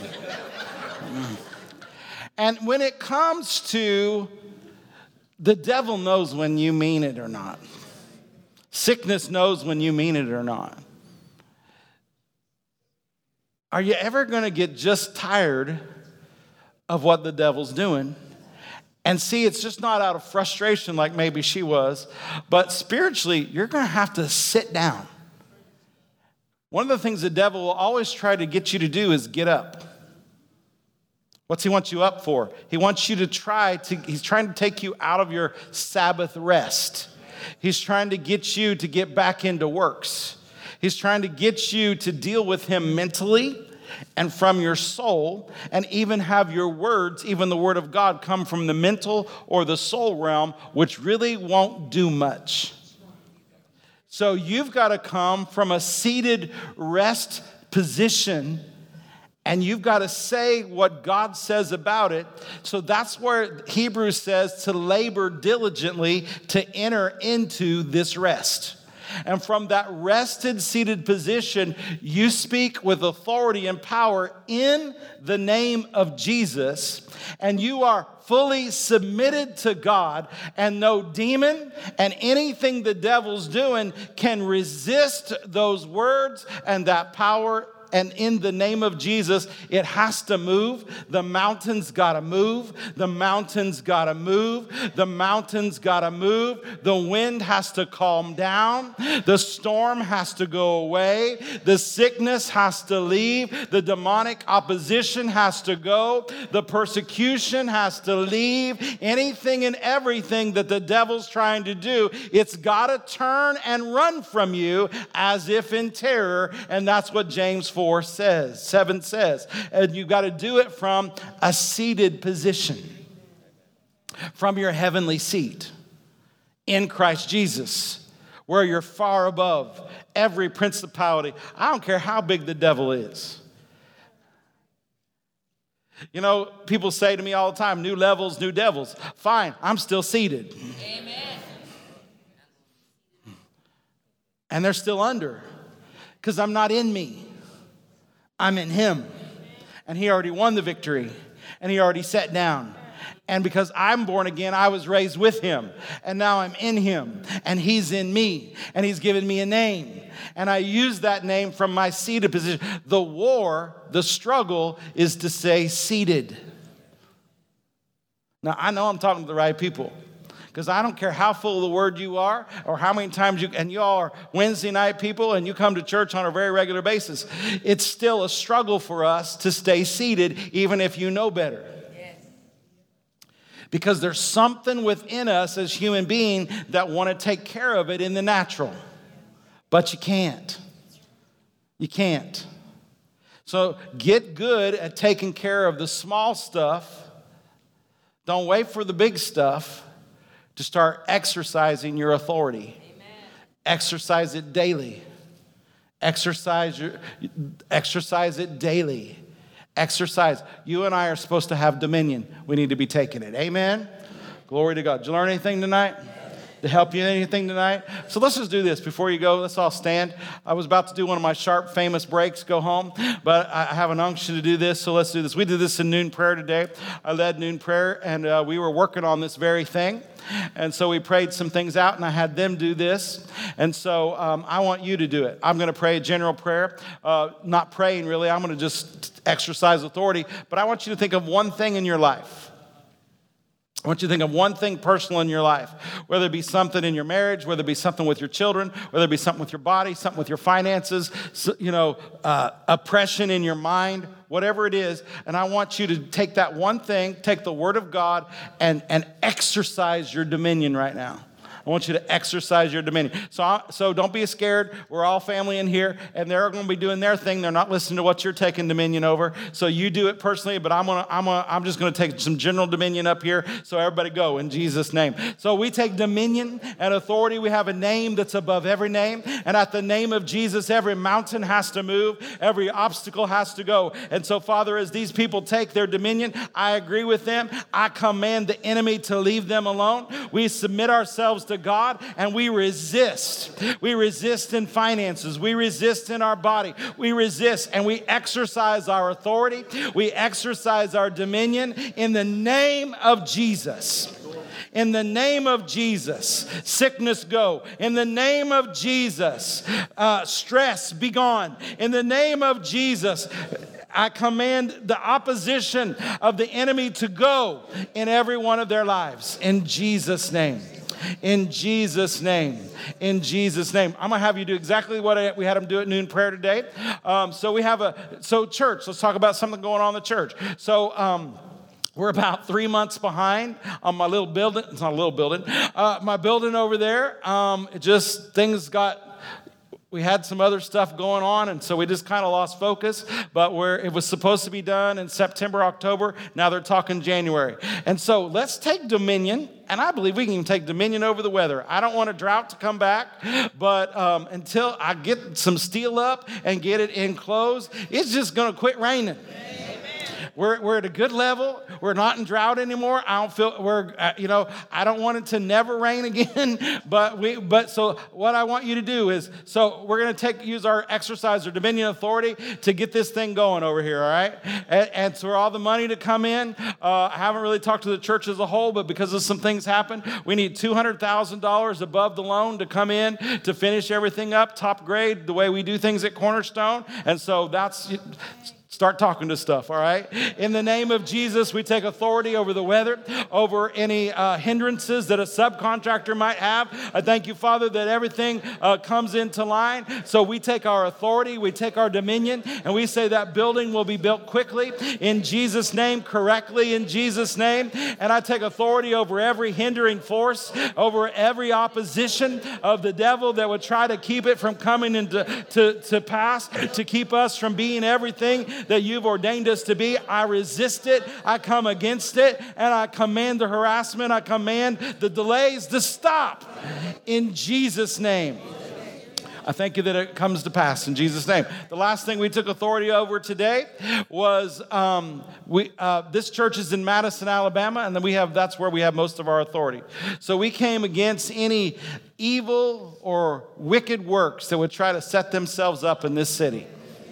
And when it comes to the devil knows when you mean it or not. Sickness knows when you mean it or not. Are you ever going to get just tired of what the devil's doing? And see, it's just not out of frustration like maybe she was, but spiritually, you're going to have to sit down. One of the things the devil will always try to get you to do is get up. What's he want you up for? He wants you to he's trying to take you out of your Sabbath rest. He's trying to get you to get back into works. He's trying to get you to deal with him mentally and from your soul, and even have your words, even the word of God, come from the mental or the soul realm, which really won't do much. So you've got to come from a seated rest position, and you've got to say what God says about it. So that's where Hebrews says to labor diligently to enter into this rest. And from that rested, seated position, you speak with authority and power in the name of Jesus, and you are fully submitted to God, and no demon and anything the devil's doing can resist those words and that power. And in the name of Jesus, it has to move. The mountains got to move. The mountains got to move. The mountains got to move. The wind has to calm down. The storm has to go away. The sickness has to leave. The demonic opposition has to go. The persecution has to leave. Anything and everything that the devil's trying to do, it's got to turn and run from you as if in terror. And that's what James 4 7 says. And you got to do it from a seated position, from your heavenly seat in Christ Jesus, where you're far above every principality. I don't care how big the devil is. You know, people say to me all the time, new levels, new devils. Fine, I'm still seated. Amen. And they're still under, because I'm not in me. I'm in him. And he already won the victory, and he already sat down. And because I'm born again, I was raised with him. And now I'm in him, and he's in me, and he's given me a name. And I use that name from my seated position. The war, the struggle, is to stay seated. Now, I know I'm talking to the right people, because I don't care how full of the word you are or how many times and you all are Wednesday night people and you come to church on a very regular basis. It's still a struggle for us to stay seated, even if you know better. Because there's something within us as human beings that want to take care of it in the natural. But you can't. You can't. So get good at taking care of the small stuff. Don't wait for the big stuff to start exercising your authority. Amen. Exercise it daily. Exercise it daily. Exercise. You and I are supposed to have dominion. We need to be taking it. Amen? Glory to God. Did you learn anything tonight? To help you anything tonight? So let's just do this before you go. Let's all stand. I was about to do one of my sharp, famous breaks, go home, but I have an unction to do this, so let's do this. We did this in noon prayer today. I led noon prayer, and we were working on this very thing. And so we prayed some things out, and I had them do this. And so I want you to do it. I'm going to pray a general prayer. Not praying, really. I'm going to just exercise authority. But I want you to think of one thing in your life. I want you to think of one thing personal in your life, whether it be something in your marriage, whether it be something with your children, whether it be something with your body, something with your finances, oppression in your mind, whatever it is. And I want you to take that one thing, take the word of God, and exercise your dominion right now. I want you to exercise your dominion. So don't be scared. We're all family in here, and they're going to be doing their thing. They're not listening to what you're taking dominion over. So you do it personally, but I'm just going to take some general dominion up here. So everybody go in Jesus' name. So we take dominion and authority. We have a name that's above every name, and at the name of Jesus, every mountain has to move. Every obstacle has to go. And so, Father, as these people take their dominion, I agree with them. I command the enemy to leave them alone. We submit ourselves to God, and we resist. We resist in finances. We resist in our body. We resist, and we exercise our authority. We exercise our dominion in the name of Jesus. In the name of Jesus, sickness go. In the name of Jesus, stress be gone. In the name of Jesus, I command the opposition of the enemy to go in every one of their lives. In Jesus' name. In Jesus' name. In Jesus' name. I'm going to have you do exactly what we had them do at noon prayer today. So church, let's talk about something going on in the church. We're about 3 months behind on my little building. It's not a little building. My building over there, we had some other stuff going on, and so we just kind of lost focus. But it was supposed to be done in September, October. Now they're talking January. And so let's take dominion, and I believe we can even take dominion over the weather. I don't want a drought to come back, but until I get some steel up and get it enclosed, it's just going to quit raining. We're at a good level. We're not in drought anymore. I don't feel I don't want it to never rain again. But so what I want you to do is, so we're going to use our exercise or dominion authority to get this thing going over here. All right, and so for all the money to come in, I haven't really talked to the church as a whole, but because of some things happened, we need $200,000 above the loan to come in to finish everything up, top grade, the way we do things at Cornerstone, and so that's. Start talking to stuff, all right? In the name of Jesus, we take authority over the weather, over any hindrances that a subcontractor might have. I thank you, Father, that everything comes into line. So we take our authority, we take our dominion, and we say that building will be built quickly, in Jesus' name, correctly, in Jesus' name. And I take authority over every hindering force, over every opposition of the devil that would try to keep it from coming into to pass, to keep us from being everything that you've ordained us to be. I resist it. I come against it. And I command the harassment. I command the delays to stop in Jesus' name. I thank you that it comes to pass in Jesus' name. The last thing we took authority over today was this church is in Madison, Alabama, and then that's where we have most of our authority. So we came against any evil or wicked works that would try to set themselves up in this city.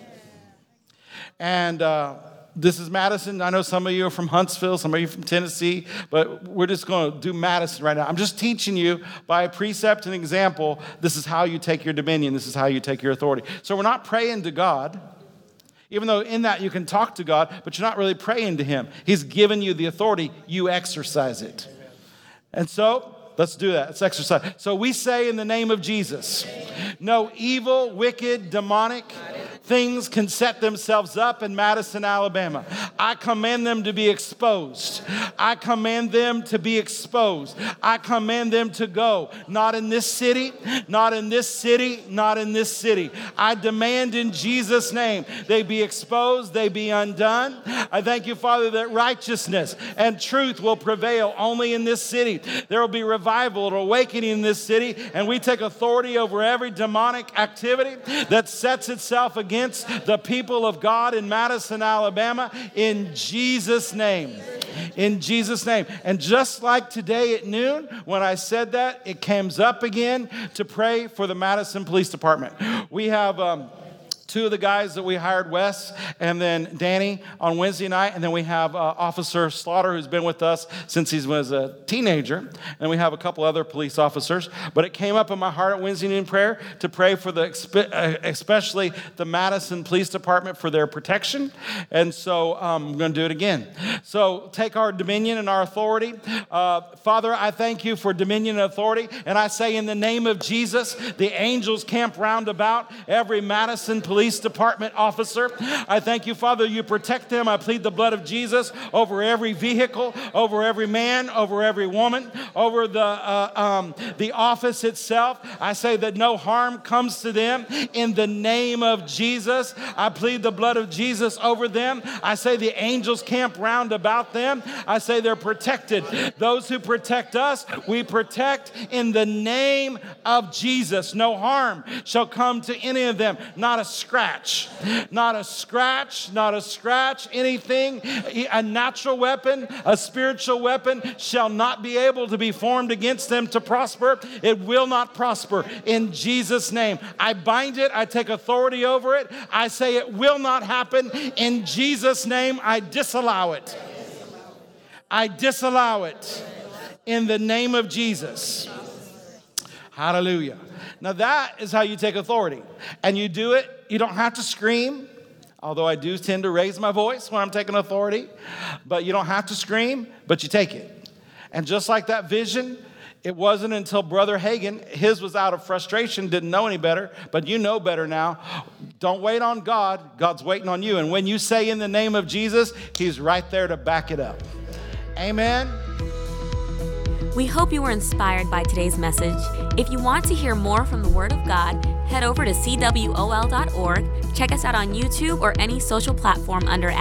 And this is Madison. I know some of you are from Huntsville, some of you are from Tennessee, but we're just going to do Madison right now. I'm just teaching you by precept and example, this is how you take your dominion. This is how you take your authority. So we're not praying to God, even though in that you can talk to God, but you're not really praying to him. He's given you the authority. You exercise it. And so let's do that. Let's exercise. So we say in the name of Jesus, no evil, wicked, demonic things can set themselves up in Madison, Alabama. I command them to be exposed. I command them to be exposed. I command them to go. Not in this city, not in this city, not in this city. I demand in Jesus' name they be exposed, they be undone. I thank you, Father, that righteousness and truth will prevail only in this city. There will be revival and awakening in this city, and we take authority over every demonic activity that sets itself against the people of God in Madison, Alabama, in Jesus' name. In Jesus' name. And just like today at noon, when I said that, it comes up again to pray for the Madison Police Department. We have two of the guys that we hired, Wes and then Danny, on Wednesday night. And then we have Officer Slaughter, who's been with us since he was a teenager. And we have a couple other police officers. But it came up in my heart at Wednesday noon prayer to pray for especially the Madison Police Department for their protection. And so I'm going to do it again. So take our dominion and our authority. Father, I thank you for dominion and authority. And I say in the name of Jesus, the angels camp round about every Madison Police Department officer. I thank you, Father, you protect them. I plead the blood of Jesus over every vehicle, over every man, over every woman, over the office itself. I say that no harm comes to them in the name of Jesus. I plead the blood of Jesus over them. I say the angels camp round about them. I say they're protected. Those who protect us, we protect in the name of Jesus. No harm shall come to any of them. Not a scratch, not a scratch, not a scratch, anything, a natural weapon, a spiritual weapon shall not be able to be formed against them to prosper. It will not prosper in Jesus' name. I bind it. I take authority over it. I say it will not happen in Jesus' name. I disallow it. I disallow it in the name of Jesus. Hallelujah. Now that is how you take authority. And you do it. You don't have to scream, although I do tend to raise my voice when I'm taking authority. But you don't have to scream, but you take it. And just like that vision, it wasn't until Brother Hagin, his was out of frustration, didn't know any better, but you know better now. Don't wait on God. God's waiting on you. And when you say in the name of Jesus, he's right there to back it up. Amen. We hope you were inspired by today's message. If you want to hear more from the Word of God, head over to cwol.org, check us out on YouTube or any social platform under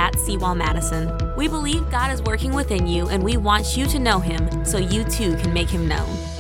@CWALMadison. We believe God is working within you and we want you to know Him so you too can make Him known.